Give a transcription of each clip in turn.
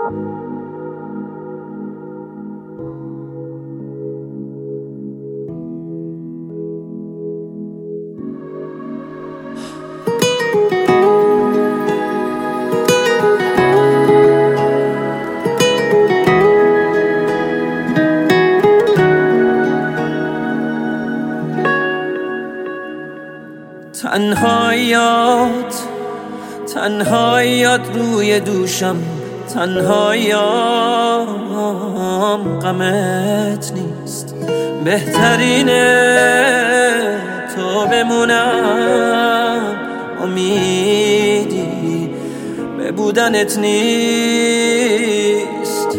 تنهاییات روی دوشم، تنهاییام غمت نیست. بهترینه تو بمونم، امیدی به بودنت نیست.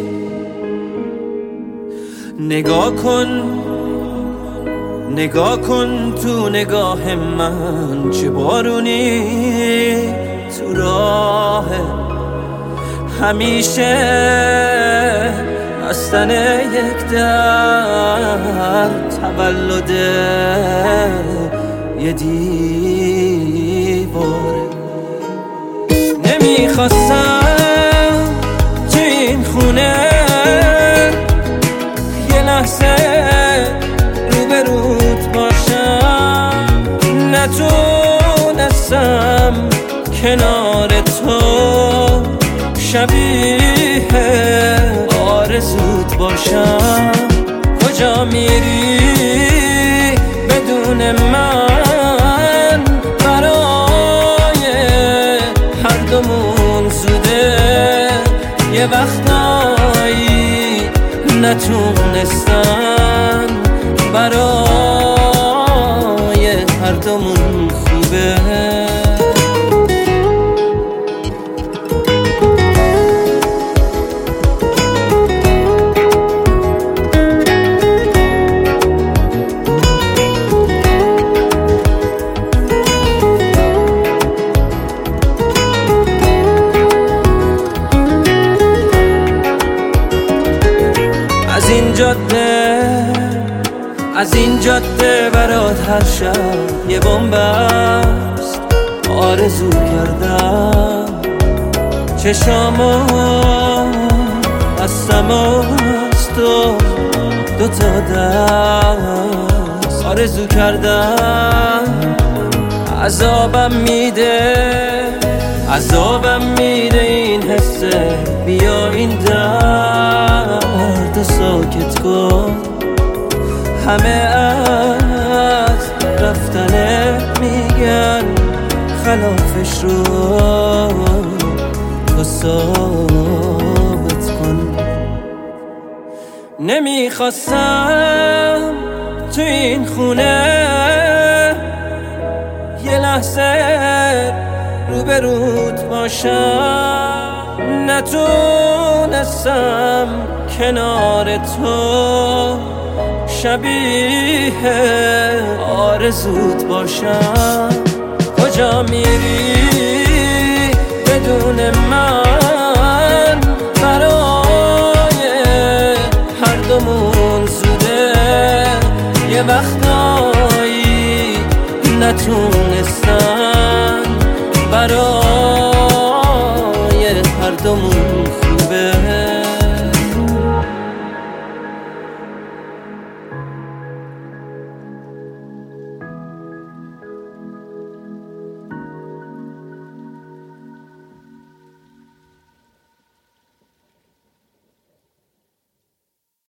نگاه کن تو نگاه من، چه بارونی تو راه. همیشه بستن یک در، تولد یه دیواره. نمیخواستم تو این خونه یه لحظه روبروت باشم، نتونستم کنار تو شبیه آرزوت باشم. کجا میری بدون من؟ برای هر دومون زوده. یه وقتایی نتونستن برای هر دومون خوبه. از این جاده برات هر شب یه بمبست. آرزو کردم چشامو بستم از تو دوتا دست. آرزو کردم عذابم میده این حسه. بیا این درد ساکت کن. همه از رفتنه میگن، خلافش رو تو ثابت کن. نمیخواستم تو این خونه یه لحظه روبروت باشم، نتونستم کنار تو شبیه آرزوت باشم. کجا میری بدون من؟ برای هر دومون زوده. یه وقتایی نتون